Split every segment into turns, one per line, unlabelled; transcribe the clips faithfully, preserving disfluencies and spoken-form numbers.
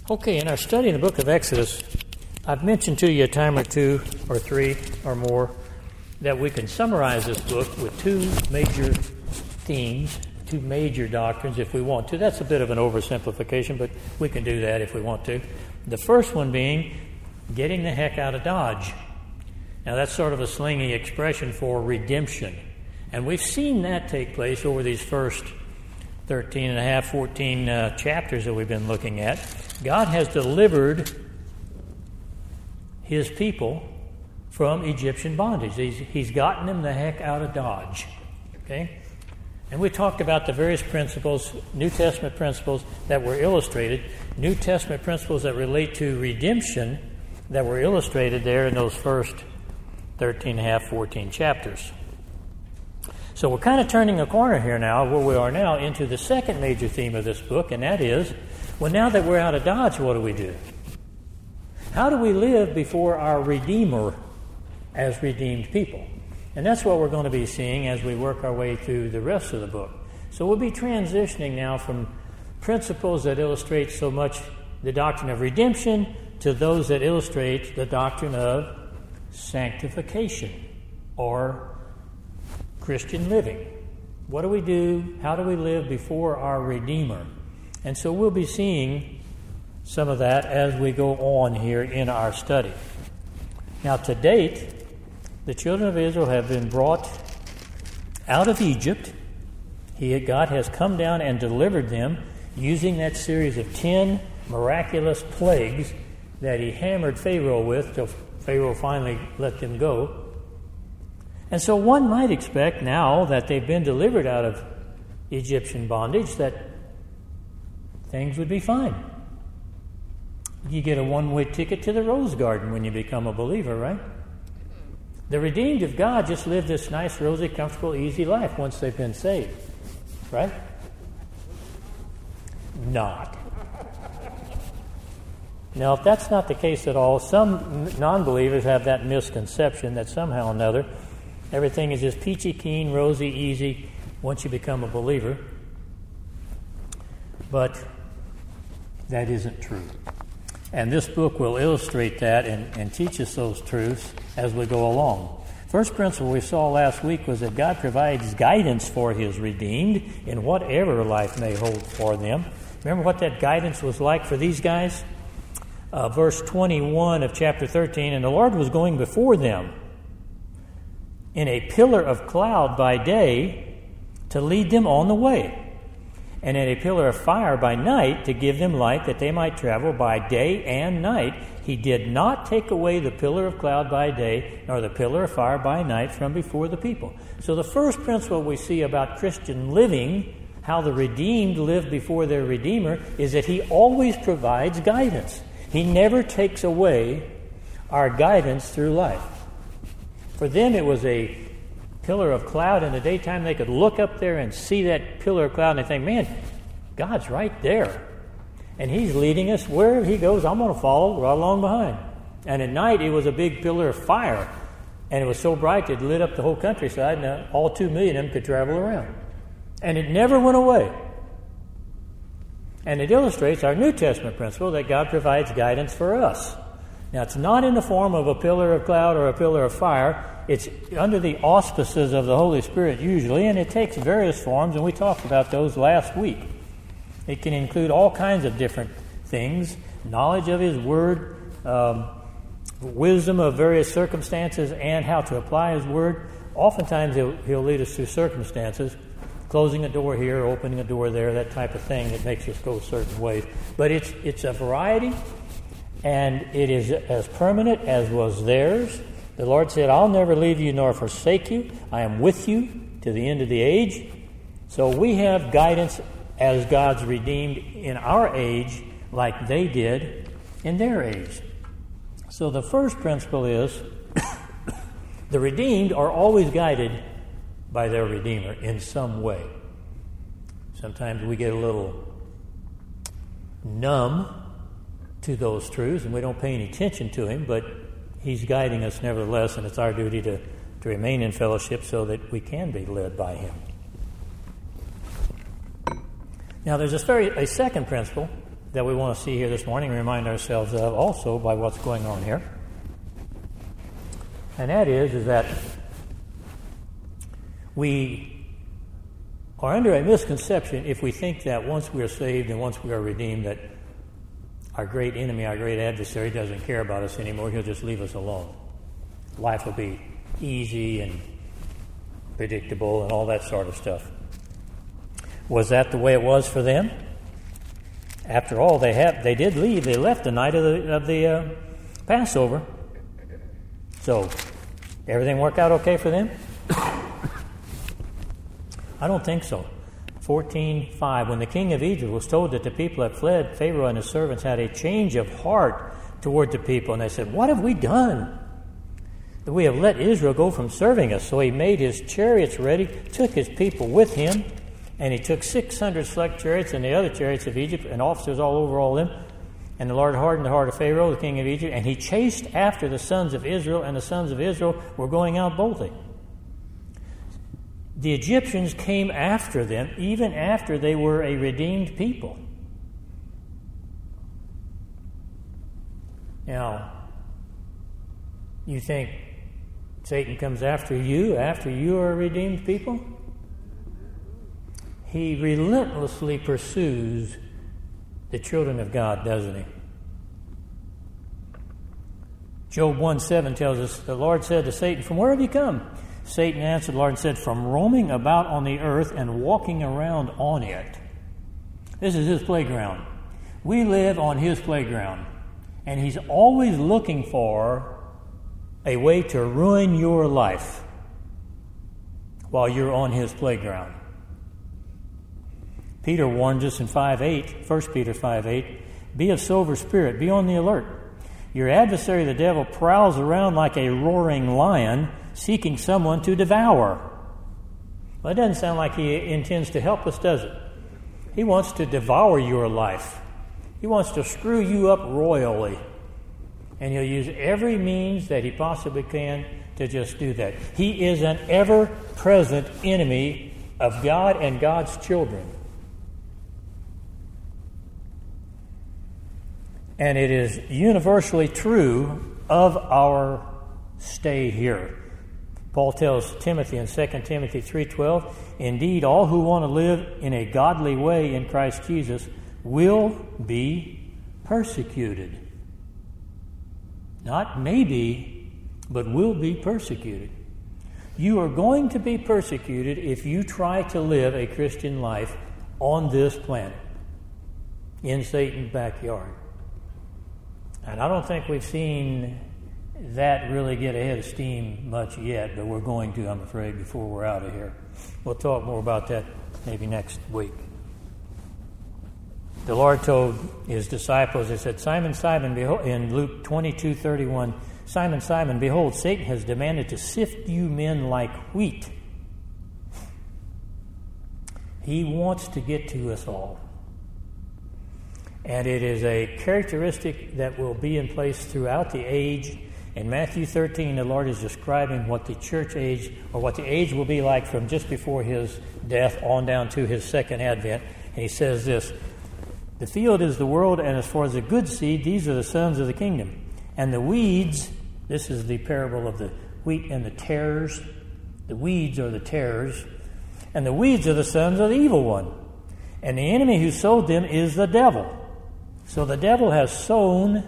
Okay, in our study in the book of Exodus, I've mentioned to you a time or two or three or more that we can summarize this book with two major themes, two major doctrines if we want to. That's a bit of an oversimplification, but we can do that if we want to. The first one being getting the heck out of Dodge. Now, that's sort of a slingy expression for redemption. And we've seen that take place over these first thirteen and a half, fourteen uh, chapters that we've been looking at. God has delivered His people from Egyptian bondage. He's, he's gotten them the heck out of Dodge. Okay? And we talked about the various principles, New Testament principles that were illustrated, New Testament principles that relate to redemption that were illustrated there in those first thirteen and a half, fourteen chapters. So we're kind of turning a corner here now, where we are now, into the second major theme of this book, and that is, well, now that we're out of Dodge, what do we do? How do we live before our Redeemer as redeemed people? And that's what we're going to be seeing as we work our way through the rest of the book. So we'll be transitioning now from principles that illustrate so much the doctrine of redemption to those that illustrate the doctrine of sanctification or Christian living. What do we do? How do we live before our Redeemer? And so we'll be seeing some of that as we go on here in our study. Now, to date, the children of Israel have been brought out of Egypt. He, God has come down and delivered them using that series of ten miraculous plagues that He hammered Pharaoh with till Pharaoh finally let them go. And so one might expect now that they've been delivered out of Egyptian bondage that things would be fine. You get a one-way ticket to the Rose Garden when you become a believer, right? The redeemed of God just live this nice, rosy, comfortable, easy life once they've been saved, right? Not. Now, if that's not the case at all, some non-believers have that misconception that somehow or another everything is just peachy keen, rosy, easy once you become a believer. But that isn't true. And this book will illustrate that and, and teach us those truths as we go along. First principle we saw last week was that God provides guidance for His redeemed in whatever life may hold for them. Remember what that guidance was like for these guys? Uh, verse twenty-one of chapter thirteen, and the Lord was going before them in a pillar of cloud by day to lead them on the way, and in a pillar of fire by night to give them light that they might travel by day and night. He did not take away the pillar of cloud by day nor the pillar of fire by night from before the people. So the first principle we see about Christian living, how the redeemed live before their Redeemer, is that He always provides guidance. He never takes away our guidance through life. For them, it was a pillar of cloud in the daytime. They could look up there and see that pillar of cloud and they think, man, God's right there. And He's leading us. Wherever He goes, I'm going to follow right along behind. And at night, it was a big pillar of fire. And it was so bright, it lit up the whole countryside, and all two million of them could travel around. And it never went away. And it illustrates our New Testament principle that God provides guidance for us. Now, it's not in the form of a pillar of cloud or a pillar of fire. It's under the auspices of the Holy Spirit usually, and it takes various forms, and we talked about those last week. It can include all kinds of different things, knowledge of His Word, um, wisdom of various circumstances, and how to apply His Word. Oftentimes, he'll, he'll lead us through circumstances, closing a door here, opening a door there, that type of thing that makes us go certain ways. But it's it's a variety, and it is as permanent as was theirs. The Lord said, I'll never leave you nor forsake you. I am with you to the end of the age. So we have guidance as God's redeemed in our age like they did in their age. So the first principle is the redeemed are always guided by their Redeemer in some way. Sometimes we get a little numb to those truths and we don't pay any attention to Him, but He's guiding us nevertheless, and it's our duty to, to remain in fellowship so that we can be led by Him. Now, there's a, very, a second principle that we want to see here this morning and remind ourselves of also by what's going on here. And that is, is that we are under a misconception if we think that once we are saved and once we are redeemed, that our great enemy, our great adversary, doesn't care about us anymore. He'll just leave us alone. Life will be easy and predictable and all that sort of stuff. Was that the way it was for them? After all, they have they did leave. They left the night of the of the uh, Passover. So, everything worked out okay for them? I don't think so. fourteen five, when the king of Egypt was told that the people had fled, Pharaoh and his servants had a change of heart toward the people, and they said, "What have we done? That we have let Israel go from serving us." So he made his chariots ready, took his people with him, and he took six hundred select chariots and the other chariots of Egypt, and officers all over all of them. And the Lord hardened the heart of Pharaoh, the king of Egypt, and he chased after the sons of Israel, and the sons of Israel were going out boldly. The Egyptians came after them even after they were a redeemed people. Now, you think Satan comes after you after you are a redeemed people? He relentlessly pursues the children of God, doesn't he? Job one seven tells us, the Lord said to Satan, "From where have you come?" Satan answered the Lord and said, "From roaming about on the earth and walking around on it." This is his playground. We live on his playground. And he's always looking for a way to ruin your life while you're on his playground. Peter warns us in five eight, First Peter five eight, "Be of sober spirit, be on the alert. Your adversary, the devil, prowls around like a roaring lion, seeking someone to devour." Well, it doesn't sound like he intends to help us, does it? He wants to devour your life. He wants to screw you up royally. And he'll use every means that he possibly can to just do that. He is an ever-present enemy of God and God's children. And it is universally true of our stay here. Paul tells Timothy in Second Timothy three twelve, "Indeed, all who want to live in a godly way in Christ Jesus will be persecuted." Not maybe, but will be persecuted. You are going to be persecuted if you try to live a Christian life on this planet, in Satan's backyard. And I don't think we've seen that really get ahead of steam much yet, but we're going to, I'm afraid, before we're out of here. We'll talk more about that maybe next week. The Lord told his disciples, he said, Simon, Simon, behold, in Luke twenty-two thirty-one, "Simon, Simon, behold, Satan has demanded to sift you men like wheat." He wants to get to us all. And it is a characteristic that will be in place throughout the age. In Matthew thirteen, the Lord is describing what the church age, or what the age will be like from just before his death on down to his second advent. And he says this, "The field is the world, and as far as the good seed, these are the sons of the kingdom. And the weeds," this is the parable of the wheat and the tares. The weeds are the tares. "And the weeds are the sons of the evil one. And the enemy who sowed them is the devil." So the devil has sown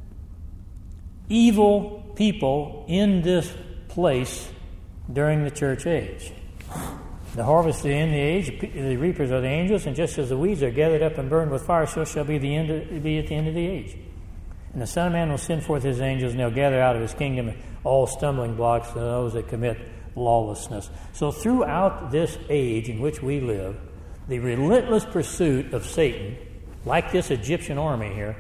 evil people in this place during the church age. The harvest is in the age, the reapers are the angels, and just as the weeds are gathered up and burned with fire, so shall be the end of, be at the end of the age. And the Son of Man will send forth his angels, and they'll gather out of his kingdom all stumbling blocks to those that commit lawlessness. So throughout this age in which we live, the relentless pursuit of Satan, like this Egyptian army here,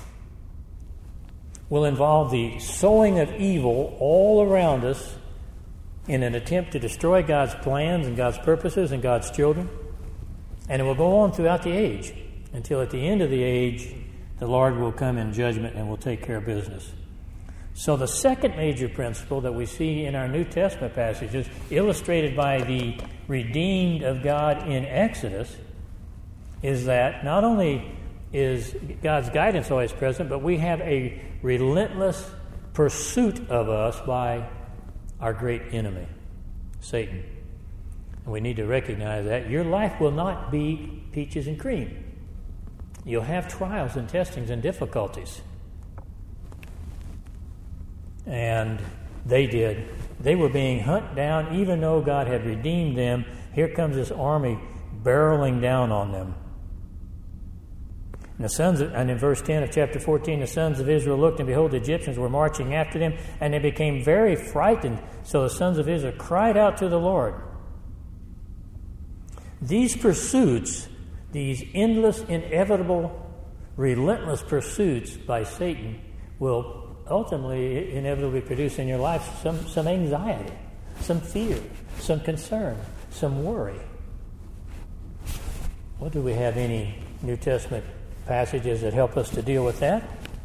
will involve the sowing of evil all around us in an attempt to destroy God's plans and God's purposes and God's children. And it will go on throughout the age until at the end of the age, the Lord will come in judgment and will take care of business. So the second major principle that we see in our New Testament passages, illustrated by the redeemed of God in Exodus, is that not only is God's guidance always present, but we have a relentless pursuit of us by our great enemy, Satan. And we need to recognize that. Your life will not be peaches and cream. You'll have trials and testings and difficulties. And they did. They were being hunted down, even though God had redeemed them. Here comes this army barreling down on them. And the sons of, and in verse ten of chapter fourteen, the sons of Israel looked, and behold, the Egyptians were marching after them, and they became very frightened. So the sons of Israel cried out to the Lord. These pursuits, these endless, inevitable, relentless pursuits by Satan will ultimately, inevitably produce in your life some, some anxiety, some fear, some concern, some worry. Well, do we have any New Testament passages that help us to deal with that?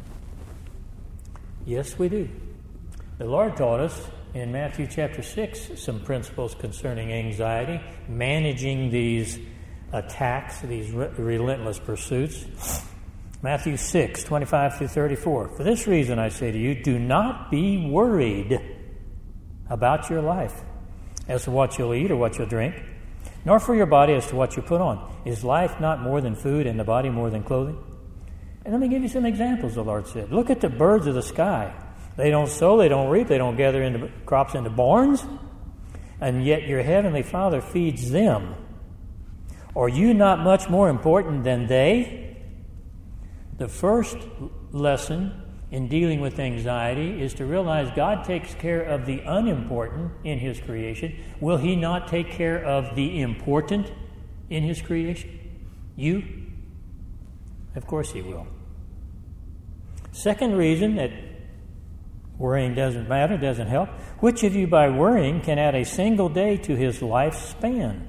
Yes, we do. The Lord taught us in Matthew chapter six some principles concerning anxiety, managing these attacks, these re- relentless pursuits. Matthew six, twenty-five through thirty-four. For this reason I say to you, do not be worried about your life as to what you'll eat or what you'll drink, nor for your body as to what you put on. Is life not more than food, and the body more than clothing? And let me give you some examples, the Lord said. Look at the birds of the sky. They don't sow, they don't reap, they don't gather into crops into barns, and yet your heavenly Father feeds them. Are you not much more important than they? The first lesson in dealing with anxiety is to realize God takes care of the unimportant in His creation. Will He not take care of the important in His creation? You? Of course He will. Second reason that worrying doesn't matter, doesn't help. Which of you by worrying can add a single day to his lifespan?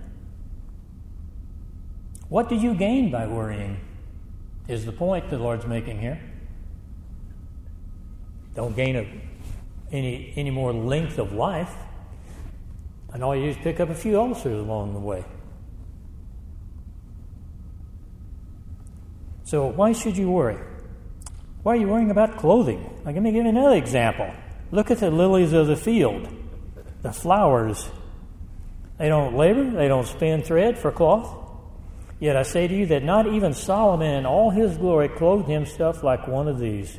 What do you gain by worrying is the point the Lord's making here. Don't gain a, any, any more length of life. And all you do is pick up a few ulcers along the way. So why should you worry? Why are you worrying about clothing? Like, let me give you another example. Look at the lilies of the field, the flowers. They don't labor, they don't spin thread for cloth. Yet I say to you that not even Solomon in all his glory clothed himself like one of these.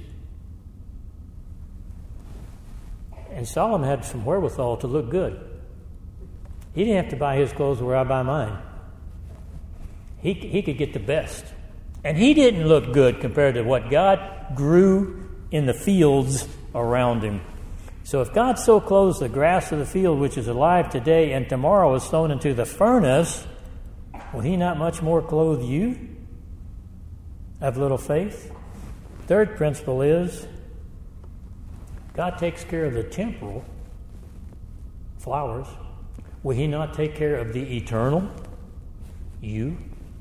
And Solomon had some wherewithal to look good. He didn't have to buy his clothes where I buy mine. He, he could get the best. And he didn't look good compared to what God grew in the fields around him. So if God so clothes the grass of the field, which is alive today and tomorrow is thrown into the furnace, will He not much more clothe you? Have little faith? Third principle is God takes care of the temporal flowers. Will He not take care of the eternal? You?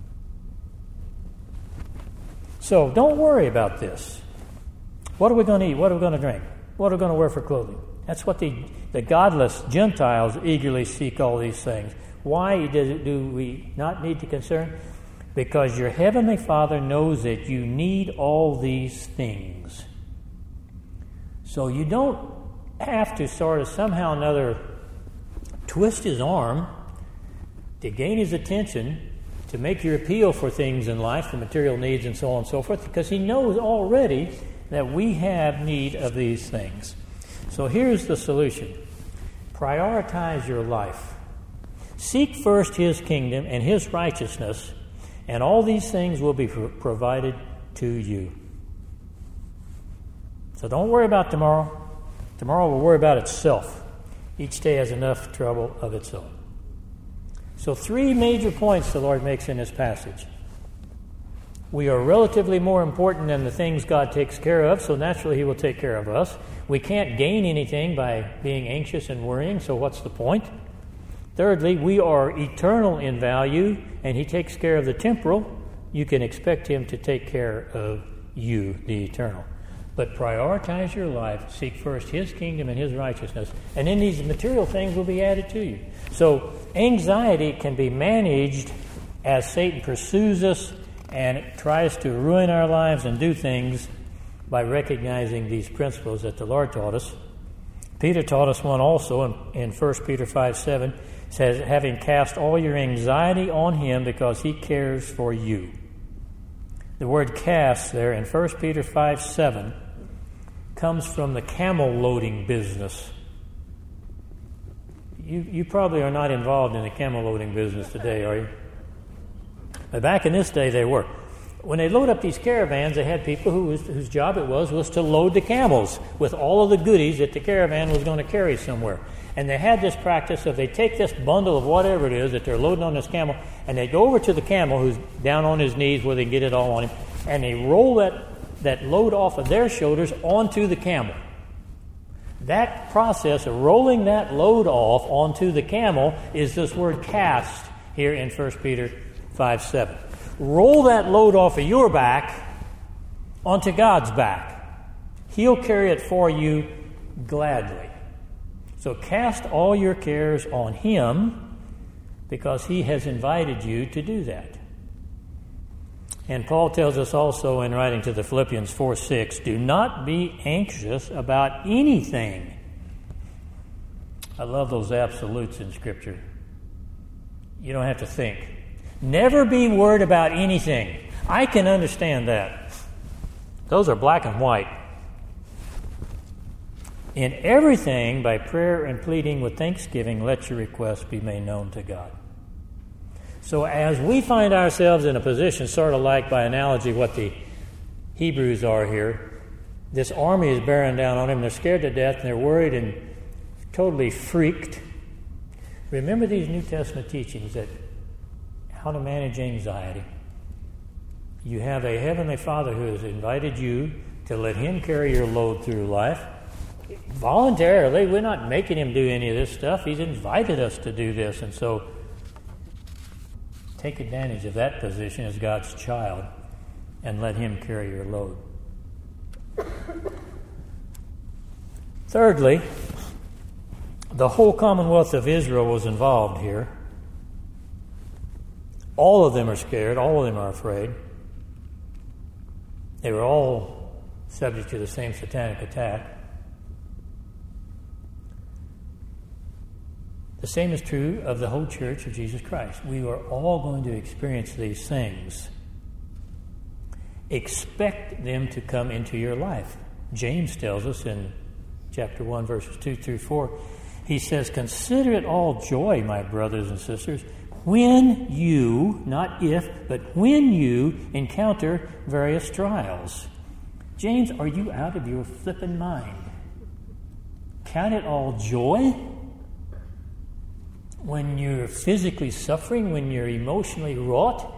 So don't worry about this. What are we going to eat? What are we going to drink? What are we going to wear for clothing? That's what the, the godless Gentiles eagerly seek, all these things. Why do, do we not need to concern? Because your heavenly Father knows that you need all these things. So you don't have to sort of somehow or another twist His arm to gain His attention, to make your appeal for things in life, the material needs and so on and so forth, because He knows already that we have need of these things. So here's the solution. Prioritize your life. Seek first His kingdom and His righteousness, and all these things will be pro- provided to you. So don't worry about tomorrow. Tomorrow will worry about itself. Each day has enough trouble of its own. So three major points the Lord makes in this passage. We are relatively more important than the things God takes care of, so naturally He will take care of us. We can't gain anything by being anxious and worrying, so what's the point? Thirdly, we are eternal in value, and He takes care of the temporal. You can expect Him to take care of you, the eternal. But prioritize your life, seek first His kingdom and His righteousness, and then these material things will be added to you. So anxiety can be managed as Satan pursues us and it tries to ruin our lives and do things by recognizing these principles that the Lord taught us. Peter taught us one also in, in First Peter five seven. Says, having cast all your anxiety on him because he cares for you. The word cast there in First Peter five seven comes from the camel loading business. You, you probably are not involved in the camel loading business today, are you? But back in this day, they were. When they load up these caravans, they had people who was, whose job it was was to load the camels with all of the goodies that the caravan was going to carry somewhere. And they had this practice of they take this bundle of whatever it is that they're loading on this camel, and they go over to the camel who's down on his knees where they can get it all on him, and they roll that, that load off of their shoulders onto the camel. That process of rolling that load off onto the camel is this word cast here in First Peter five seven. Roll that load off of your back onto God's back. He'll carry it for you gladly. So cast all your cares on him because he has invited you to do that. And Paul tells us also in writing to the Philippians four six, do not be anxious about anything. I love those absolutes in Scripture. You don't have to think. Never be worried about anything. I can understand that. Those are black and white. In everything, by prayer and pleading with thanksgiving, let your requests be made known to God. So as we find ourselves in a position, sort of like by analogy what the Hebrews are here, this army is bearing down on them, they're scared to death, and they're worried and totally freaked. Remember these New Testament teachings that how to manage anxiety. You have a Heavenly Father who has invited you to let Him carry your load through life. Voluntarily, we're not making Him do any of this stuff. He's invited us to do this. And so, take advantage of that position as God's child and let Him carry your load. Thirdly, the whole Commonwealth of Israel was involved here. All of them are scared. All of them are afraid. They were all subject to the same satanic attack. The same is true of the whole Church of Jesus Christ. We are all going to experience these things. Expect them to come into your life. James tells us in chapter one, verses two through four, he says, consider it all joy, my brothers and sisters, when you, not if, but when you encounter various trials. James, are you out of your flippin' mind? Count it all joy when you're physically suffering, when you're emotionally wrought?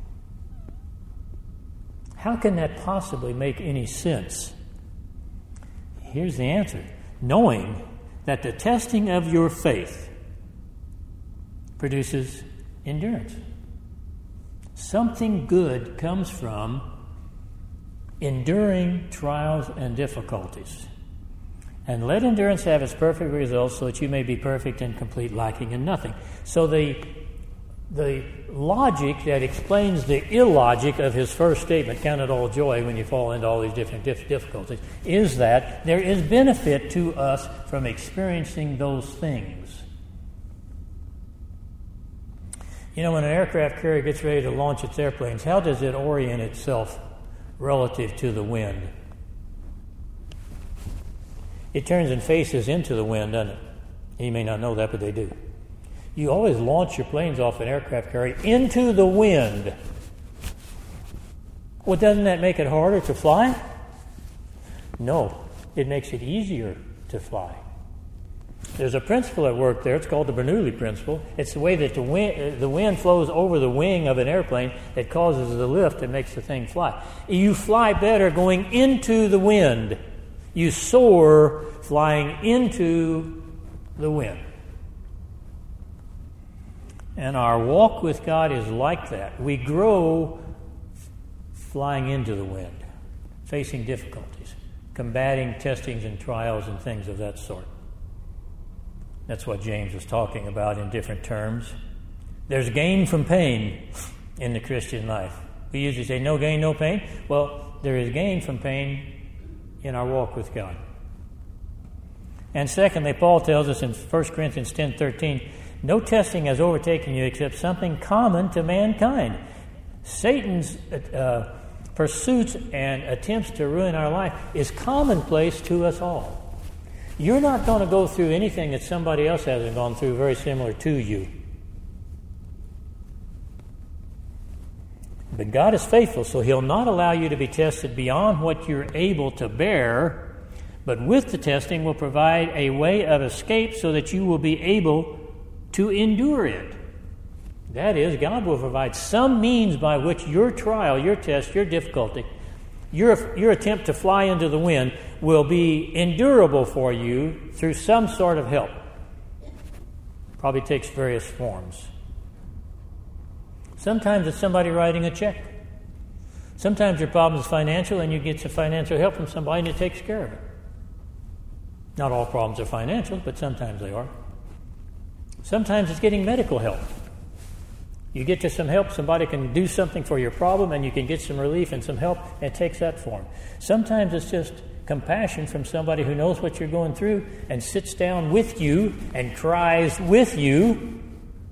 How can that possibly make any sense? Here's the answer. Knowing that the testing of your faith produces endurance. Something good comes from enduring trials and difficulties. And let endurance have its perfect results so that you may be perfect and complete, lacking in nothing. So the, the logic that explains the illogic of his first statement, count it all joy when you fall into all these different dif- difficulties, is that there is benefit to us from experiencing those things. You know, when an aircraft carrier gets ready to launch its airplanes, how does it orient itself relative to the wind? It turns and faces into the wind, doesn't it? You may not know that, but they do. You always launch your planes off an aircraft carrier into the wind. Well, doesn't that make it harder to fly? No, it makes it easier to fly. There's a principle at work there. It's called the Bernoulli principle. It's the way that the wind, the wind flows over the wing of an airplane that causes the lift that makes the thing fly. You fly better going into the wind. You soar flying into the wind. And our walk with God is like that. We grow flying into the wind, facing difficulties, combating testings and trials and things of that sort. That's what James was talking about in different terms. There's gain from pain in the Christian life. We usually say no gain, no pain. Well, there is gain from pain in our walk with God. And secondly, Paul tells us in First Corinthians ten thirteen, no testing has overtaken you except something common to mankind. Satan's uh, pursuits and attempts to ruin our life is commonplace to us all. You're not going to go through anything that somebody else hasn't gone through very similar to you. But God is faithful, so He'll not allow you to be tested beyond what you're able to bear, but with the testing will provide a way of escape so that you will be able to endure it. That is, God will provide some means by which your trial, your test, your difficulty, your, your attempt to fly into the wind will be endurable for you through some sort of help. Probably takes various forms. Sometimes it's somebody writing a check. Sometimes your problem is financial and you get some financial help from somebody and it takes care of it. Not all problems are financial, but sometimes they are. Sometimes it's getting medical help. You get to some help, somebody can do something for your problem and you can get some relief and some help, and it takes that form. Sometimes it's just compassion from somebody who knows what you're going through and sits down with you and cries with you,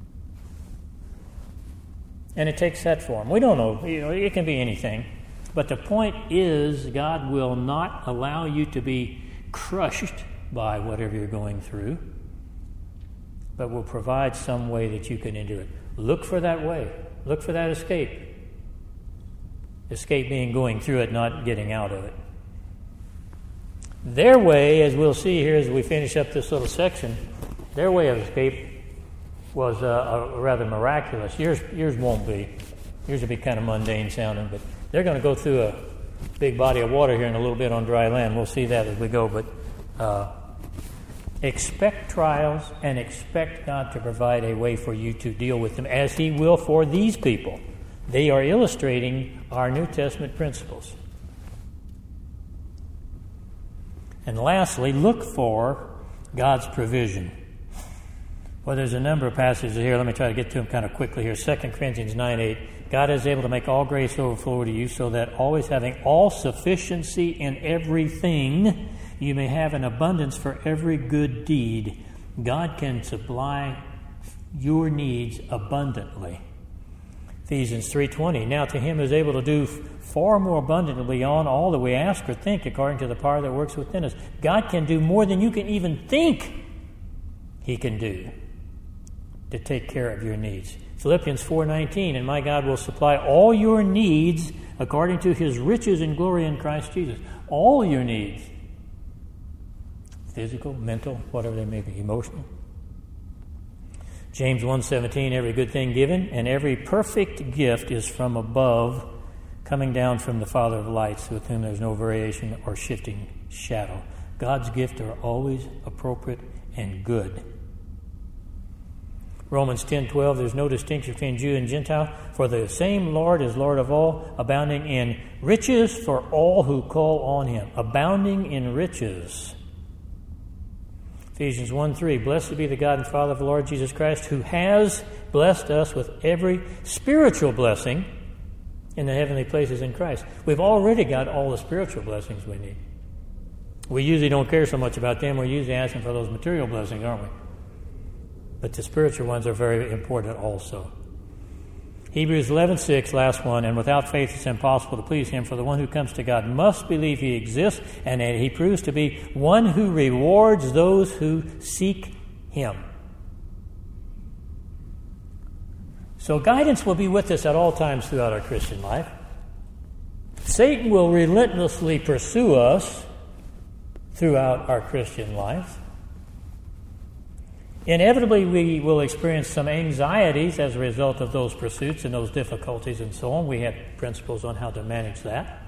and it takes that form. We don't know, you know, it can be anything. But the point is, God will not allow you to be crushed by whatever you're going through, but will provide some way that you can endure it. Look for that way. Look for that escape. Escape being going through it, not getting out of it. Their way, as we'll see here as we finish up this little section, their way of escape was uh, a rather miraculous. Yours, yours won't be. Yours will be kind of mundane sounding, but they're going to go through a big body of water here in a little bit on dry land. We'll see that as we go, but uh, expect trials and expect God to provide a way for you to deal with them, as He will for these people. They are illustrating our New Testament principles. And lastly, look for God's provision. Well, there's a number of passages here. Let me try to get to them kind of quickly here. Second Corinthians nine eight. God is able to make all grace overflow to you, so that always having all sufficiency in everything, you may have an abundance for every good deed. God can supply your needs abundantly. Ephesians three twenty. Now to Him who is able to do far more abundantly beyond all that we ask or think, according to the power that works within us. God can do more than you can even think He can do to take care of your needs. Philippians four nineteen. And my God will supply all your needs according to His riches and glory in Christ Jesus. All your needs. Physical, mental, whatever they may be, emotional. James one seventeen, every good thing given and every perfect gift is from above, coming down from the Father of lights, with whom there's no variation or shifting shadow. God's gifts are always appropriate and good. Romans ten twelve, there's no distinction between Jew and Gentile, for the same Lord is Lord of all, abounding in riches for all who call on Him. Abounding in riches. Ephesians one three, blessed be the God and Father of the Lord Jesus Christ, who has blessed us with every spiritual blessing in the heavenly places in Christ. We've already got all the spiritual blessings we need. We usually don't care so much about them. We're usually asking for those material blessings, aren't we? But the spiritual ones are very important also. Hebrews eleven six, last one, and without faith it's impossible to please Him, for the one who comes to God must believe He exists, and that He proves to be one who rewards those who seek Him. So guidance will be with us at all times throughout our Christian life. Satan will relentlessly pursue us throughout our Christian life. Inevitably, we will experience some anxieties as a result of those pursuits and those difficulties and so on. We have principles on how to manage that.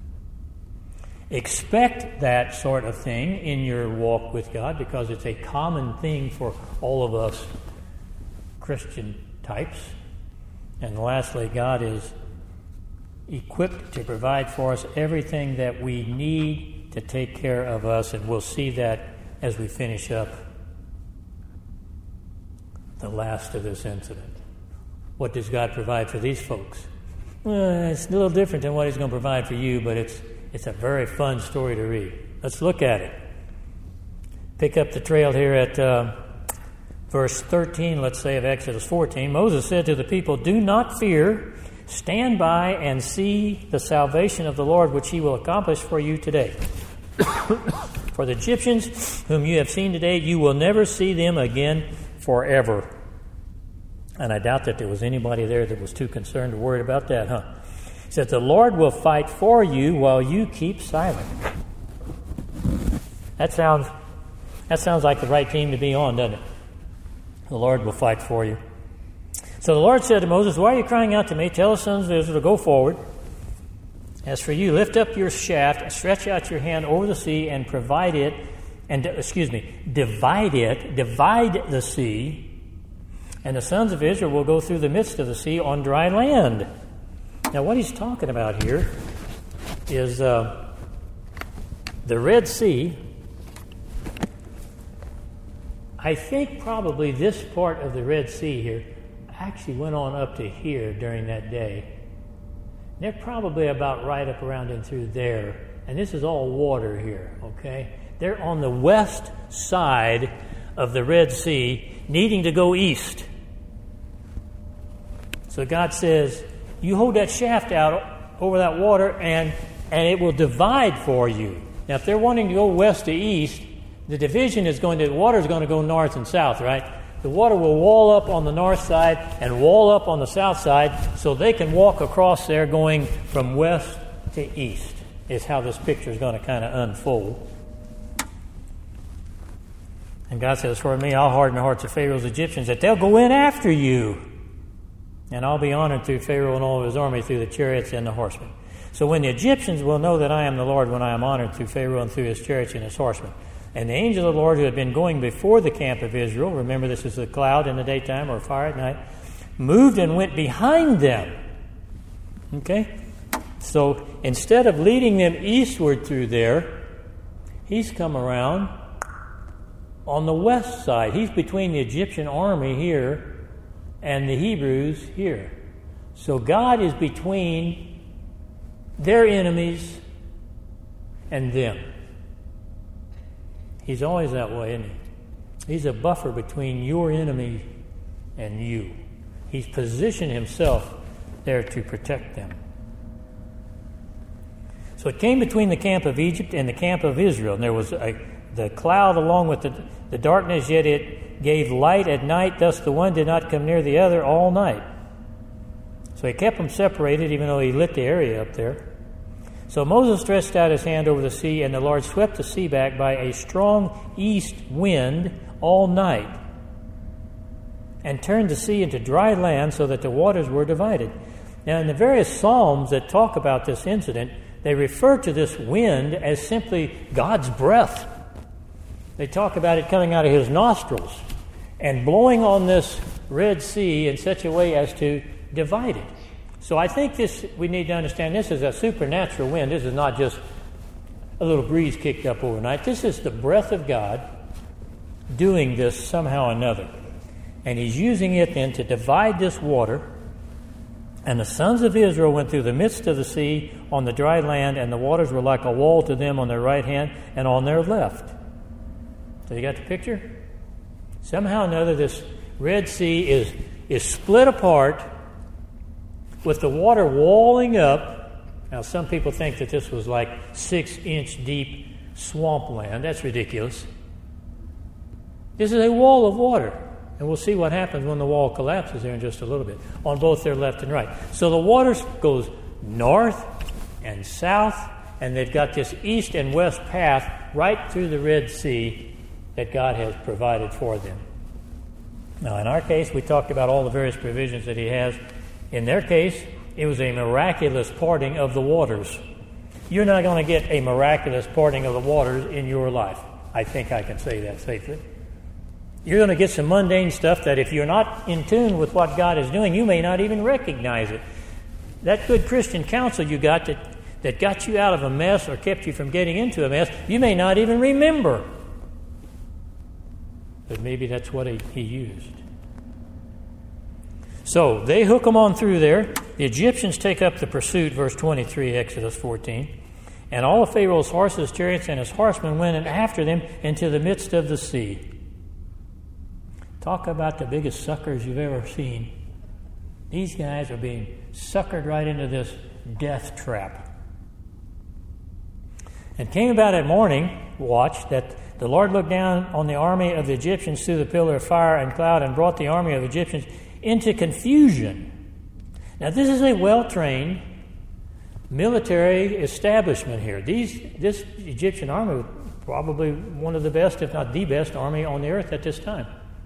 Expect that sort of thing in your walk with God, because it's a common thing for all of us Christian types. And lastly, God is equipped to provide for us everything that we need to take care of us, and we'll see that as we finish up the last of this incident. What does God provide for these folks? Well, it's a little different than what he's going to provide for you, but it's it's a very fun story to read. Let's look at it. Pick up the trail here at uh, verse thirteen, let's say, of Exodus fourteen. Moses said to the people, "Do not fear. Stand by and see the salvation of the Lord, which he will accomplish for you today. For the Egyptians whom you have seen today, you will never see them again forever." And I doubt that there was anybody there that was too concerned or worried about that, huh? He said, "The Lord will fight for you while you keep silent." That sounds, that sounds like the right team to be on, doesn't it? The Lord will fight for you. So the Lord said to Moses, "Why are you crying out to me? Tell the sons of Israel to go forward. As for you, lift up your shaft, and stretch out your hand over the sea, and provide it, and excuse me, divide it, divide the sea, and the sons of Israel will go through the midst of the sea on dry land." Now, what he's talking about here is uh, the Red Sea. I think probably this part of the Red Sea here actually went on up to here during that day. They're probably about right up around and through there. And this is all water here, okay? They're on the west side of the Red Sea, needing to go east. So God says, you hold that shaft out over that water and, and it will divide for you. Now, if they're wanting to go west to east, the division is going to, the water is going to go north and south, right? The water will wall up on the north side and wall up on the south side so they can walk across there going from west to east, is how this picture is going to kind of unfold. And God says, "For me, I'll harden the hearts of Pharaoh's Egyptians, that they'll go in after you. And I'll be honored through Pharaoh and all of his army, through the chariots and the horsemen. So when the Egyptians will know that I am the Lord, when I am honored through Pharaoh and through his chariots and his horsemen." And the angel of the Lord, who had been going before the camp of Israel, remember this is a cloud in the daytime or fire at night, moved and went behind them. Okay? So instead of leading them eastward through there, he's come around on the west side. He's between the Egyptian army here and the Hebrews here. So God is between their enemies and them. He's always that way, isn't he? He's a buffer between your enemy and you. He's positioned himself there to protect them. So it came between the camp of Egypt and the camp of Israel. And there was a, the cloud along with the, the darkness, yet it gave light at night. Thus the one did not come near the other all night. So he kept them separated, even though he lit the area up there. So Moses stretched out his hand over the sea, and the Lord swept the sea back by a strong east wind all night, and turned the sea into dry land so that the waters were divided. Now, in the various psalms that talk about this incident, they refer to this wind as simply God's breath. They talk about it coming out of his nostrils and blowing on this Red Sea in such a way as to divide it. So I think this, we need to understand this is a supernatural wind. This is not just a little breeze kicked up overnight. This is the breath of God doing this somehow or another. And he's using it then to divide this water. And the sons of Israel went through the midst of the sea on the dry land, and the waters were like a wall to them on their right hand and on their left. So you got the picture? Somehow or another, this Red Sea is, is split apart with the water walling up. Now, some people think that this was like six-inch deep swampland. That's ridiculous. This is a wall of water. And we'll see what happens when the wall collapses here in just a little bit, on both their left and right. So the water goes north and south, and they've got this east and west path right through the Red Sea that God has provided for them. Now, in our case, we talked about all the various provisions that he has. In their case, it was a miraculous parting of the waters. You're not going to get a miraculous parting of the waters in your life. I think I can say that safely. You're going to get some mundane stuff that if you're not in tune with what God is doing, you may not even recognize it. That good Christian counsel you got that, that got you out of a mess or kept you from getting into a mess, you may not even remember. But maybe that's what he, he used. So they hook them on through there, The Egyptians take up the pursuit, verse twenty-three, Exodus fourteen. And all of Pharaoh's horses, chariots, and his horsemen went in after them into the midst of the sea. Talk about the biggest suckers you've ever seen. These guys are being suckered right into this death trap. And came about at morning watch that the Lord looked down on the army of the Egyptians through the pillar of fire and cloud and brought the army of the Egyptians into confusion. Now this is a well-trained military establishment here. These, this Egyptian army was probably one of the best, if not the best, army on the earth at this time.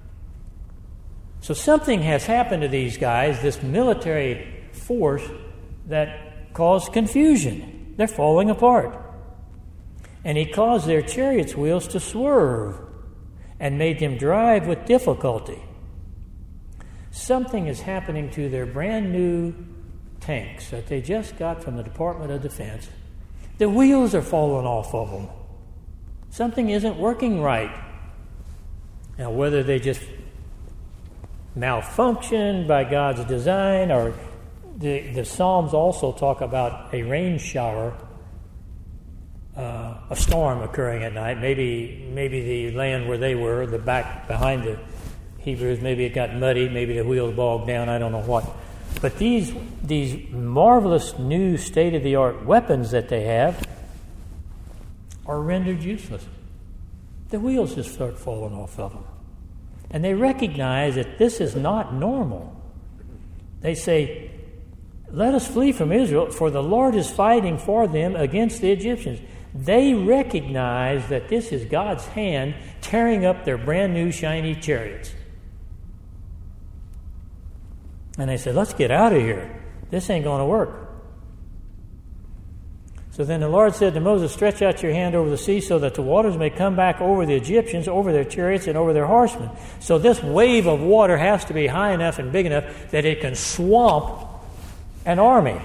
So something has happened to these guys, this military force, that caused confusion. They're falling apart. And he caused their chariots' wheels to swerve and made them drive with difficulty. Something is happening to their brand new tanks that they just got from the Department of Defense. The wheels are falling off of them. Something isn't working right. Now, whether they just malfunctioned by God's design, or the, the Psalms also talk about a rain shower, uh, a storm occurring at night. Maybe, maybe the land where they were, the back behind the Hebrews, maybe it got muddy, maybe the wheels bogged down, I don't know what. But these these marvelous new state-of-the-art weapons that they have are rendered useless. The wheels just start falling off of them. And they recognize that this is not normal. They say, let us flee from Israel, for the Lord is fighting for them against the Egyptians. They recognize that this is God's hand tearing up their brand new shiny chariots. And they said, let's get out of here. This ain't going to work. So then the Lord said to Moses, stretch out your hand over the sea so that the waters may come back over the Egyptians, over their chariots, and over their horsemen. So this wave of water has to be high enough and big enough that it can swamp an army.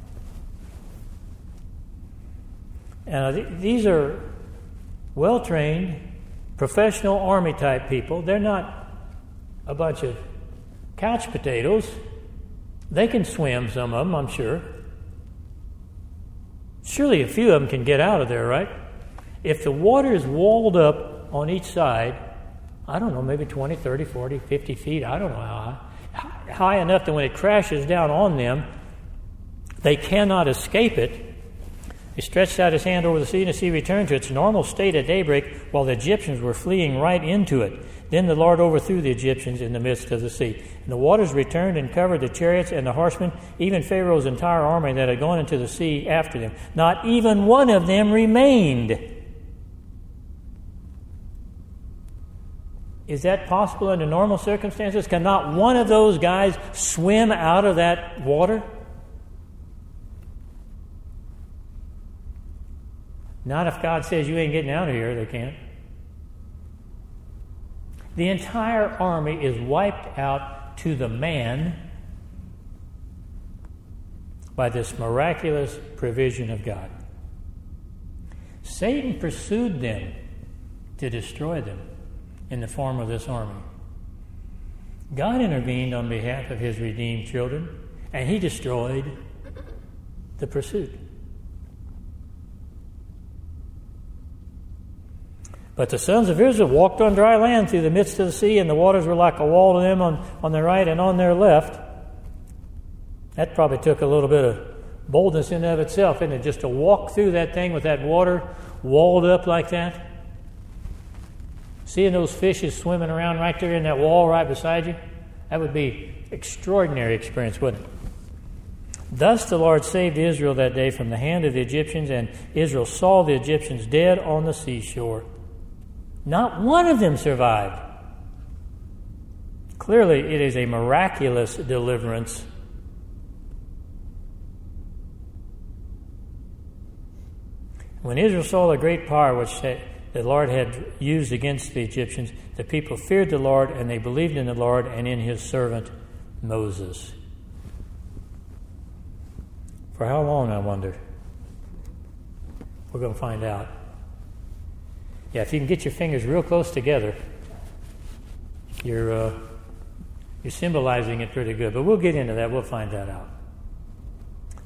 And th- these are well-trained, professional army-type people. They're not a bunch of couch potatoes. They can swim, some of them, I'm sure. Surely a few of them can get out of there, right? If the water is walled up on each side, I don't know, maybe twenty, thirty, forty, fifty feet, I don't know how high, high enough that when it crashes down on them, they cannot escape it. He stretched out his hand over the sea, and the sea returned to its normal state at daybreak, while the Egyptians were fleeing right into it. Then the Lord overthrew the Egyptians in the midst of the sea. And the waters returned and covered the chariots and the horsemen, even Pharaoh's entire army that had gone into the sea after them. Not even one of them remained. Is that possible under normal circumstances? Can not one of those guys swim out of that water? Not if God says you ain't getting out of here, they can't. The entire army is wiped out to the man by this miraculous provision of God. Satan pursued them to destroy them in the form of this army. God intervened on behalf of his redeemed children, and he destroyed the pursuit. But the sons of Israel walked on dry land through the midst of the sea, and the waters were like a wall to them on, on their right and on their left. That probably took a little bit of boldness in and of itself, isn't it? Just to walk through that thing with that water walled up like that. Seeing those fishes swimming around right there in that wall right beside you, that would be an extraordinary experience, wouldn't it? Thus the Lord saved Israel that day from the hand of the Egyptians, and Israel saw the Egyptians dead on the seashore. Not one of them survived. Clearly, it is a miraculous deliverance. When Israel saw the great power which the Lord had used against the Egyptians, the people feared the Lord, and they believed in the Lord and in his servant Moses. For how long, I wonder? We're going to find out. Yeah, if you can get your fingers real close together, you're uh, you're symbolizing it pretty good. But we'll get into that. We'll find that out.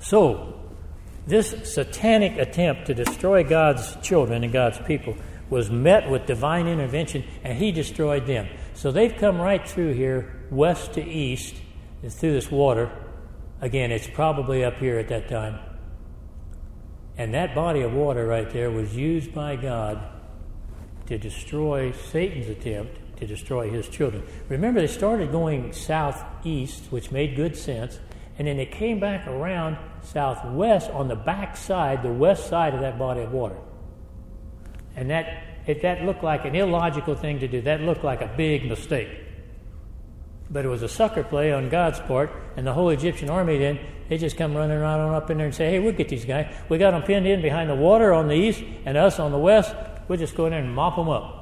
So, this satanic attempt to destroy God's children and God's people was met with divine intervention, and he destroyed them. So they've come right through here, west to east, through this water. Again, it's probably up here at that time. And that body of water right there was used by God to destroy Satan's attempt to destroy his children. Remember, they started going southeast, which made good sense, and then they came back around southwest on the back side, the west side of that body of water. And that it, that looked like an illogical thing to do. That looked like a big mistake. But it was a sucker play on God's part, and the whole Egyptian army then, they just come running right on up in there and say, hey, we'll get these guys. We got them pinned in behind the water on the east, and us on the west. We'll just go in there and mop them up.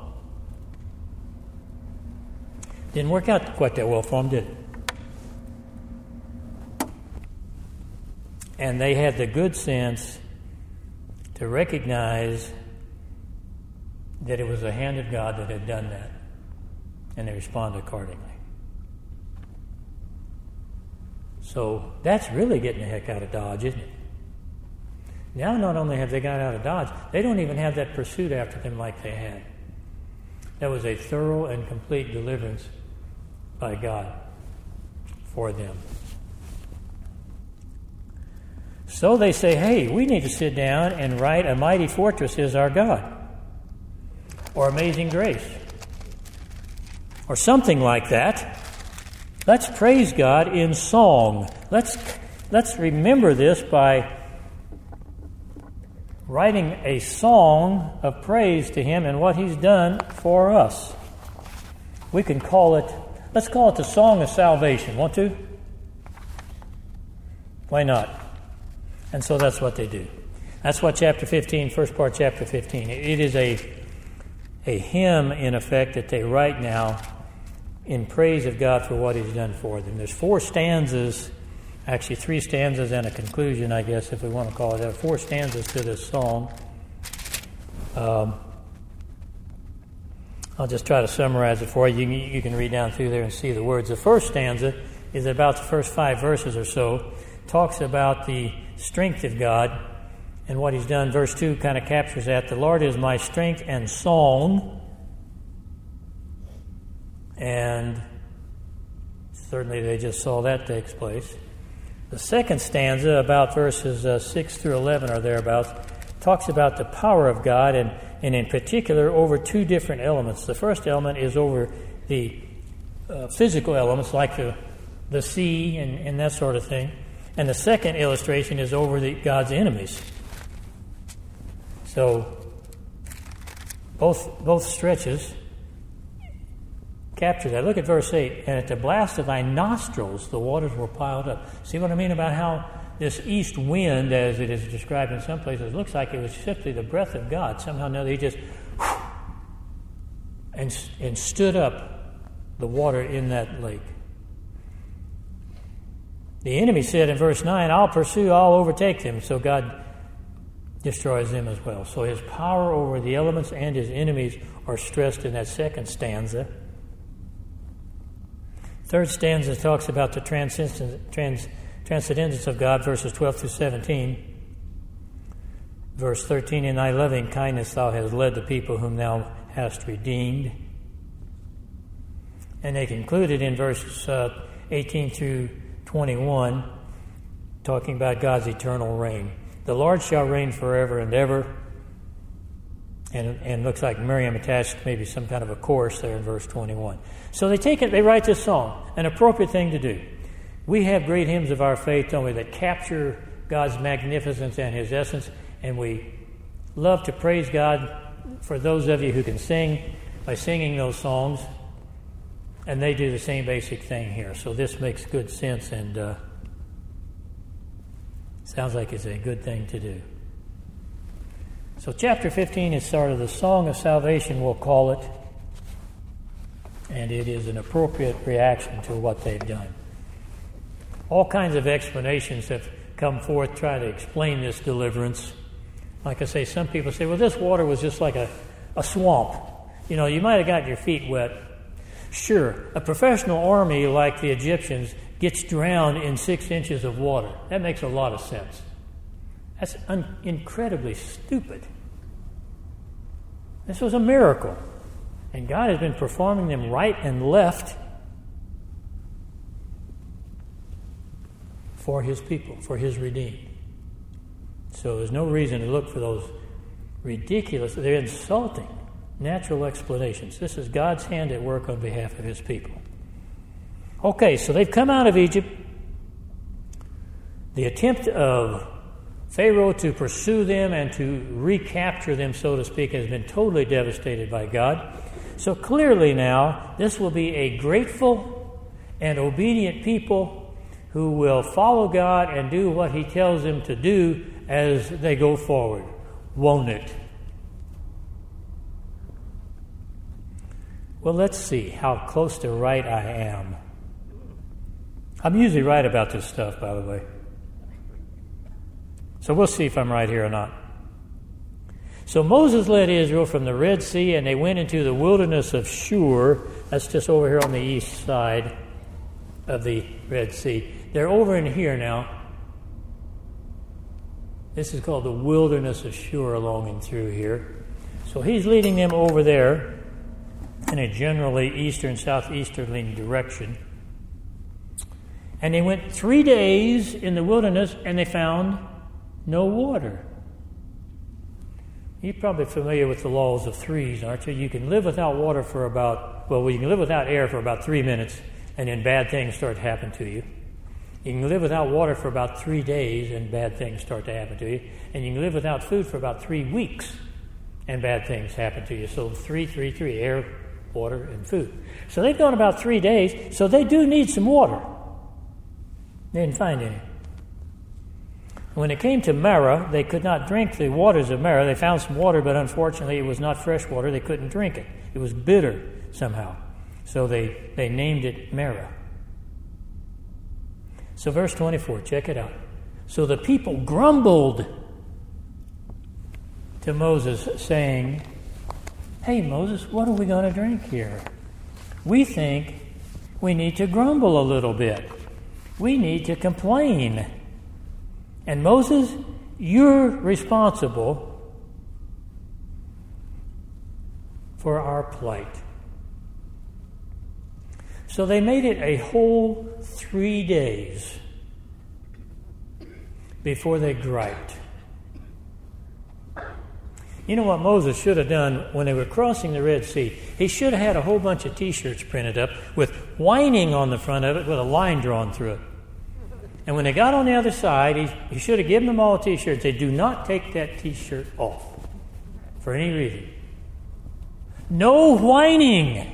Didn't work out quite that well for them, did it? And they had the good sense to recognize that it was the hand of God that had done that. And they responded accordingly. So that's really getting the heck out of Dodge, isn't it? Now not only have they got out of Dodge, they don't even have that pursuit after them like they had. That was a thorough and complete deliverance by God for them. So they say, hey, we need to sit down and write A Mighty Fortress is Our God, or Amazing Grace, or something like that. Let's praise God in song. Let's, let's remember this by writing a song of praise to Him and what He's done for us. We can call it, let's call it the Song of Salvation. Want to? Why not? And so that's what they do. That's what chapter fifteen, first part chapter fifteen. It is a, a hymn, in effect, that they write now in praise of God for what He's done for them. There's four stanzas, actually three stanzas and a conclusion, I guess, if we want to call it that. Four stanzas to this song. Um, I'll just try to summarize it for you. You can, you can read down through there and see the words. The first stanza is about the first five verses or so. Talks about the strength of God and what He's done. Verse two kind of captures that. The Lord is my strength and song. And certainly they just saw that takes place. The second stanza, about verses uh, six through eleven or thereabouts, talks about the power of God, and, and in particular over two different elements. The first element is over the uh, physical elements, like the, the sea and, and that sort of thing. And the second illustration is over the, God's enemies. So both both stretches capture that. Look at verse eight. And at the blast of thy nostrils, the waters were piled up. See what I mean about how this east wind, as it is described in some places, looks like it was simply the breath of God. Somehow or another, He just and, and stood up the water in that lake. The enemy said in verse nine, I'll pursue, I'll overtake them. So God destroys them as well. So His power over the elements and His enemies are stressed in that second stanza. Third stanza talks about the transcendence, trans, transcendence of God, verses twelve through seventeen. Verse thirteen, in thy loving kindness thou hast led the people whom thou hast redeemed. And they concluded in verses uh, eighteen through twenty-one, talking about God's eternal reign. The Lord shall reign forever and ever. And and looks like Miriam attached maybe some kind of a chorus there in verse twenty-one. So they take it, they write this song, an appropriate thing to do. We have great hymns of our faith, don't we, that capture God's magnificence and His essence, and we love to praise God for those of you who can sing by singing those songs, and they do the same basic thing here. So this makes good sense, and uh, sounds like it's a good thing to do. So chapter fifteen is sort of the Song of Salvation, we'll call it, and it is an appropriate reaction to what they've done. All kinds of explanations have come forth trying to explain this deliverance. Like I say, some people say, well, this water was just like a, a swamp. You know, you might have gotten your feet wet. Sure, a professional army like the Egyptians gets drowned in six inches of water. That makes a lot of sense. That's un- incredibly stupid. This was a miracle. And God has been performing them right and left for His people, for His redeemed. So there's no reason to look for those ridiculous, they're insulting natural explanations. This is God's hand at work on behalf of His people. Okay, so they've come out of Egypt. The attempt of Pharaoh to pursue them and to recapture them, so to speak, has been totally devastated by God. So clearly now, this will be a grateful and obedient people who will follow God and do what He tells them to do as they go forward. Won't it? Well, let's see how close to right I am. I'm usually right about this stuff, by the way. So we'll see if I'm right here or not. So Moses led Israel from the Red Sea, and they went into the wilderness of Shur. That's just over here on the east side of the Red Sea. They're over in here now. This is called the wilderness of Shur, along and through here. So he's leading them over there in a generally eastern, southeasterly direction. And they went three days in the wilderness, and they found no water. You're probably familiar with the laws of threes, aren't you? You can live without water for about, well, you can live without air for about three minutes, and then bad things start to happen to you. You can live without water for about three days, and bad things start to happen to you. And you can live without food for about three weeks, and bad things happen to you. So three, three, three, air, water, and food. So they've gone about three days, so they do need some water. They didn't find any. When it came to Marah, they could not drink the waters of Marah. They found some water, but unfortunately it was not fresh water. They couldn't drink it. It was bitter somehow. So they, they named it Marah. So verse twenty-four, check it out. So the people grumbled to Moses, saying, "Hey, Moses, what are we going to drink here? We think we need to grumble a little bit. We need to complain. And Moses, you're responsible for our plight." So they made it a whole three days before they griped. You know what Moses should have done when they were crossing the Red Sea? He should have had a whole bunch of T-shirts printed up with whining on the front of it with a line drawn through it. And when they got on the other side, he, he should have given them all T-shirts. They do not take that T-shirt off for any reason. No whining.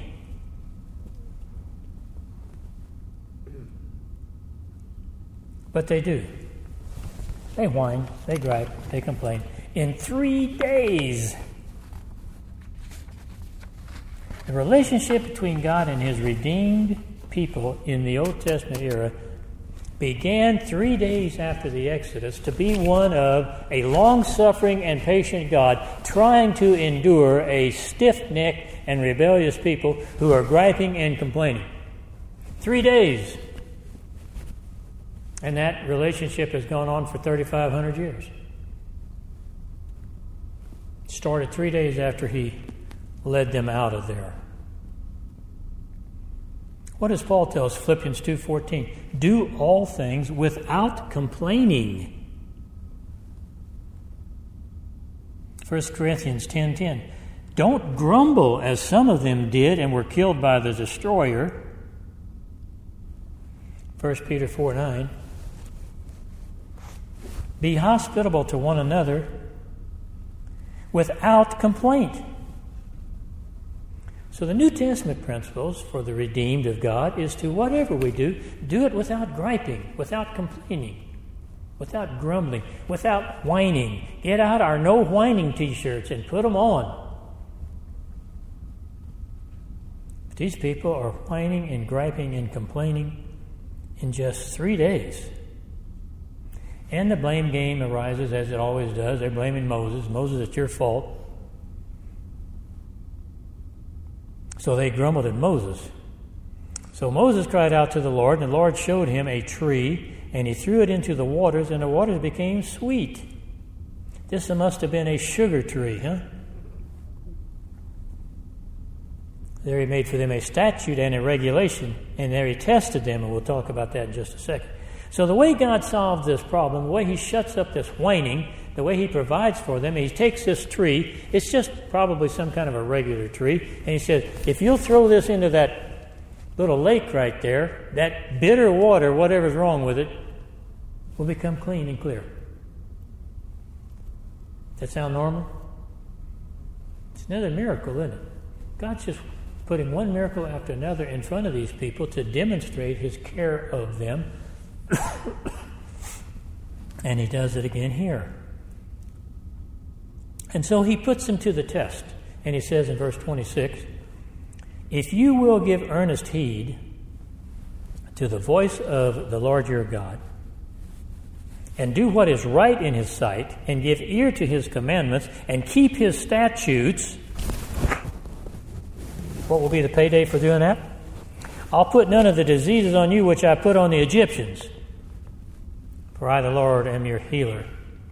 But they do. They whine, they gripe, they complain. In three days. The relationship between God and His redeemed people in the Old Testament era began three days after the Exodus to be one of a long-suffering and patient God trying to endure a stiff-necked and rebellious people who are griping and complaining. Three days. And that relationship has gone on for thirty-five hundred years. It started three days after He led them out of there. What does Paul tell us? Philippians two fourteen. Do all things without complaining. First Corinthians ten ten. Don't grumble as some of them did and were killed by the destroyer. First Peter four nine. Be hospitable to one another without complaint. So the New Testament principles for the redeemed of God is to whatever we do, do it without griping, without complaining, without grumbling, without whining. Get out our no whining T-shirts and put them on. But these people are whining and griping and complaining in just three days. And the blame game arises, as it always does. They're blaming Moses. Moses, it's your fault. So they grumbled at Moses. So Moses cried out to the Lord, and the Lord showed him a tree, and he threw it into the waters, and the waters became sweet. This must have been a sugar tree, huh? There he made for them a statute and a regulation, and there he tested them, and we'll talk about that in just a second. So the way God solves this problem, the way he shuts up this whining, the way he provides for them, he takes this tree, it's just probably some kind of a regular tree, and he says, if you'll throw this into that little lake right there, that bitter water, whatever's wrong with it, will become clean and clear. Does that sound normal? It's another miracle, isn't it? God's just putting one miracle after another in front of these people to demonstrate his care of them. And he does it again here. And so he puts them to the test. And he says in verse twenty-six, if you will give earnest heed to the voice of the Lord your God, and do what is right in his sight, and give ear to his commandments, and keep his statutes, what will be the payday for doing that? I'll put none of the diseases on you which I put on the Egyptians, for I, the Lord, am your healer.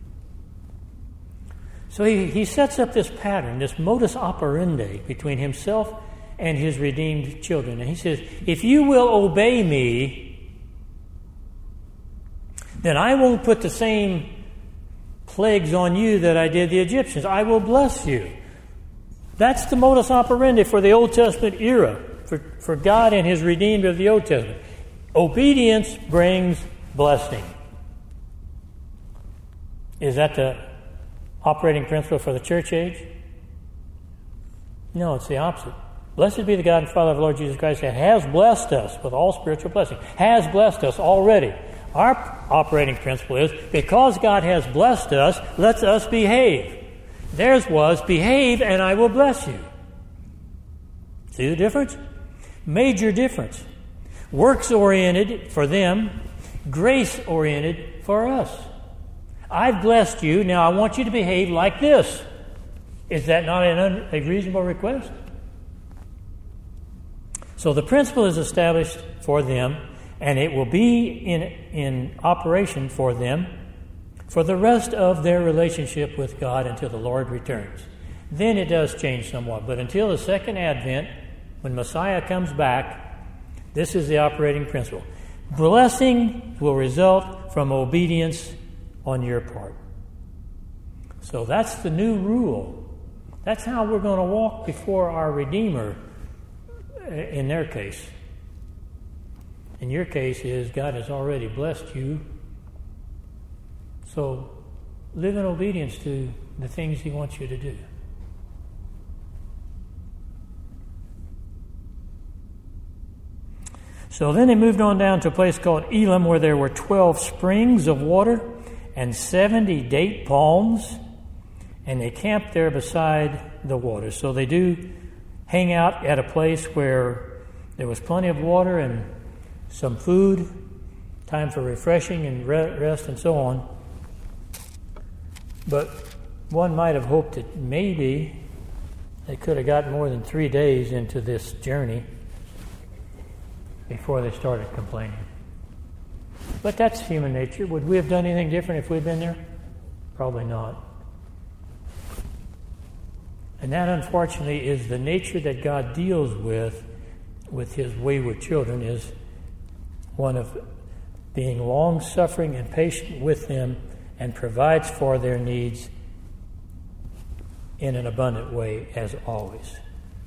So he, he sets up this pattern, this modus operandi between himself and his redeemed children. And he says, if you will obey me, then I won't put the same plagues on you that I did the Egyptians. I will bless you. That's the modus operandi for the Old Testament era, for, for God and his redeemed of the Old Testament. Obedience brings blessing. Is that the operating principle for the church age? No, it's the opposite. Blessed be the God and Father of the Lord Jesus Christ, that has blessed us with all spiritual blessing. Has blessed us already. Our operating principle is, because God has blessed us, let us behave. Theirs was, behave and I will bless you. See the difference? Major difference. Works-oriented for them, grace-oriented for us. I've blessed you, now I want you to behave like this. Is that not an un- a reasonable request? So the principle is established for them, and it will be in, in operation for them for the rest of their relationship with God until the Lord returns. Then it does change somewhat. But until the second advent, when Messiah comes back, this is the operating principle. Blessing will result from obedience on your part. So that's the new rule. That's how we're going to walk before our Redeemer in their case. In your case is God has already blessed you. So live in obedience to the things he wants you to do. So then they moved on down to a place called Elim, where there were twelve springs of water and seventy date palms, and they camped there beside the water. So they do hang out at a place where there was plenty of water and some food, time for refreshing and rest and so on. But one might have hoped that maybe they could have gotten more than three days into this journey before they started complaining. But that's human nature. Would we have done anything different if we'd been there? Probably not. And that, unfortunately, is the nature that God deals with with his wayward children, is one of being long-suffering and patient with them and provides for their needs in an abundant way, as always.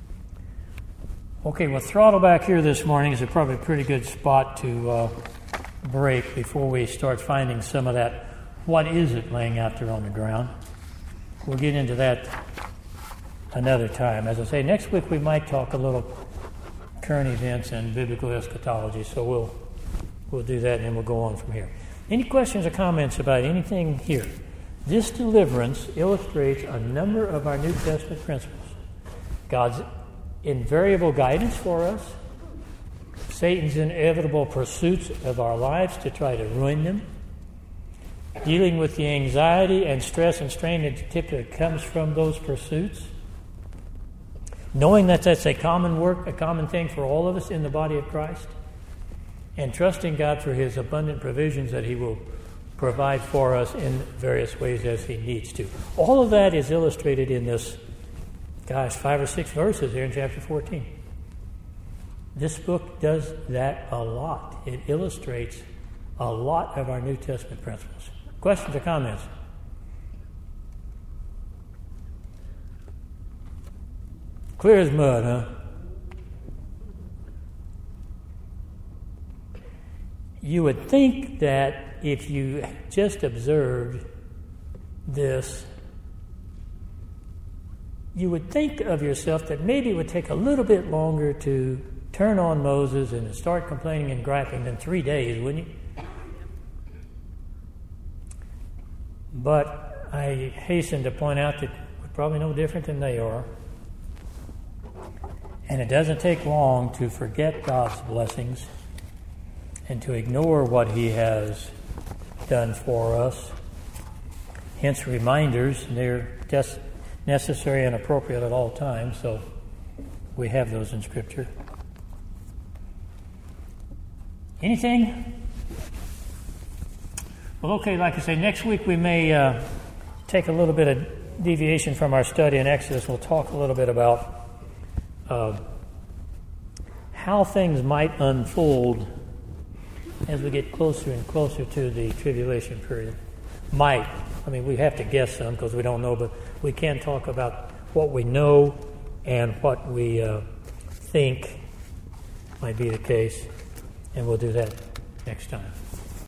Okay, well, throttle back here this morning is a probably a pretty good spot to uh, break before we start finding some of that what is it laying out there on the ground. We'll get into that another time. As I say, next week we might talk a little current events and biblical eschatology, so we'll we'll do that and then we'll go on from here. Any questions or comments about anything here? This deliverance illustrates a number of our New Testament principles. God's invariable guidance for us, Satan's inevitable pursuits of our lives to try to ruin them, dealing with the anxiety and stress and strain that typically comes from those pursuits, knowing that that's a common work, a common thing for all of us in the body of Christ, and trusting God for His abundant provisions that He will provide for us in various ways as He needs to. All of that is illustrated in this, gosh, five or six verses here in chapter fourteen. This book does that a lot. It illustrates a lot of our New Testament principles. Questions or comments? Clear as mud, huh? You would think that if you just observed this, you would think of yourself that maybe it would take a little bit longer to turn on Moses and start complaining and griping than three days, wouldn't you? But I hasten to point out that we're probably no different than they are. And it doesn't take long to forget God's blessings and to ignore what He has done for us. Hence reminders, they're just necessary and appropriate at all times, so we have those in Scripture. Anything? Well, okay, like I say, next week we may uh, take a little bit of deviation from our study in Exodus. We'll talk a little bit about uh, how things might unfold as we get closer and closer to the tribulation period. Might. I mean, we have to guess some because we don't know, but we can talk about what we know and what we uh, think might be the case, and we'll do that next time.